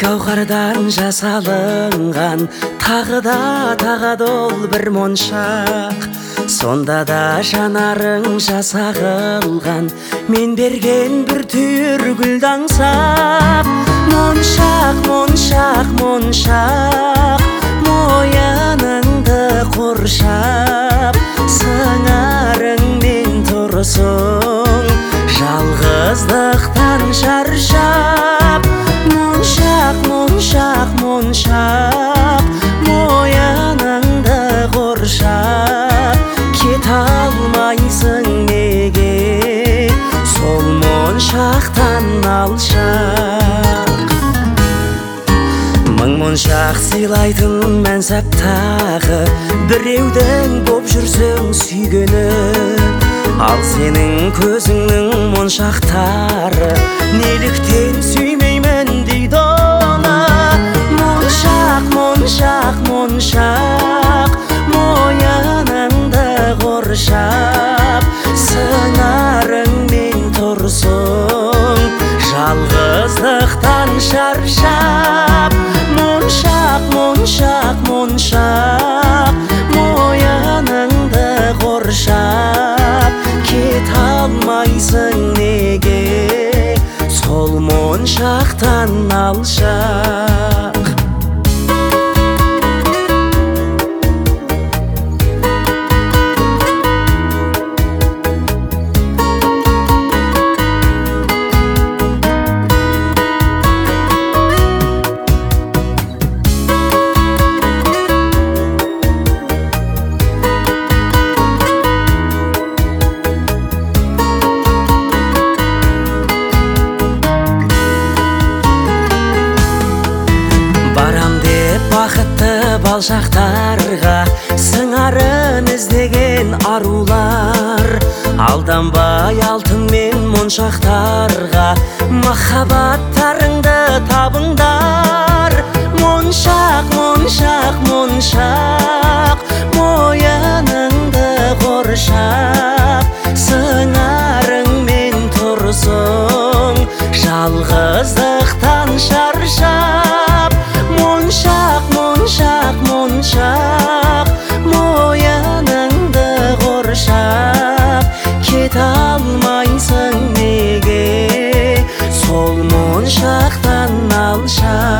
Гауһардан жасалынған тағы да тағады ол бір моншақ. Сонда да жанарың жасағылған мен берген бір түйір гүлді аңсап. Моншақ, моншақ, моншақ, мойыныңды қоршап, сыңарыңмен тұрсың жалғыздықтан шаршап. Моншақ, моншақ, моншақ, мойыныңды қоршап, кете алмайсың неге сол моншақтан алшақ. Мың моншақ сыйлайтын мәнсаптағы біреудің боп жүрсің сүйгені, ал сенің көзіңнің моншақтары неліктен сүймеймін дейді оны. Моншақ, моншақ, моншақ, мойыныңды қоршап, сыңарыңмен тұрсың жалғыздықтан шаршап. Моншақ, моншақ, моншақ, мойыныңды қоршап, кете алмайсың неге сол моншақтан алшақ. Бақытты балшақтарға сыңарын іздеген арулар, алданбай алтын мен моншақтарға махаббаттарыңды табыңдар. Моншақ, моншақ, моншақ, мойыныңды қоршап, сыңарыңмен тұрсың жалғыздықтан шаршап. Моншақ, моншақ, моншақ, мойыныңды қоршап, кете алмайсың неге сол моншақтан алшақ.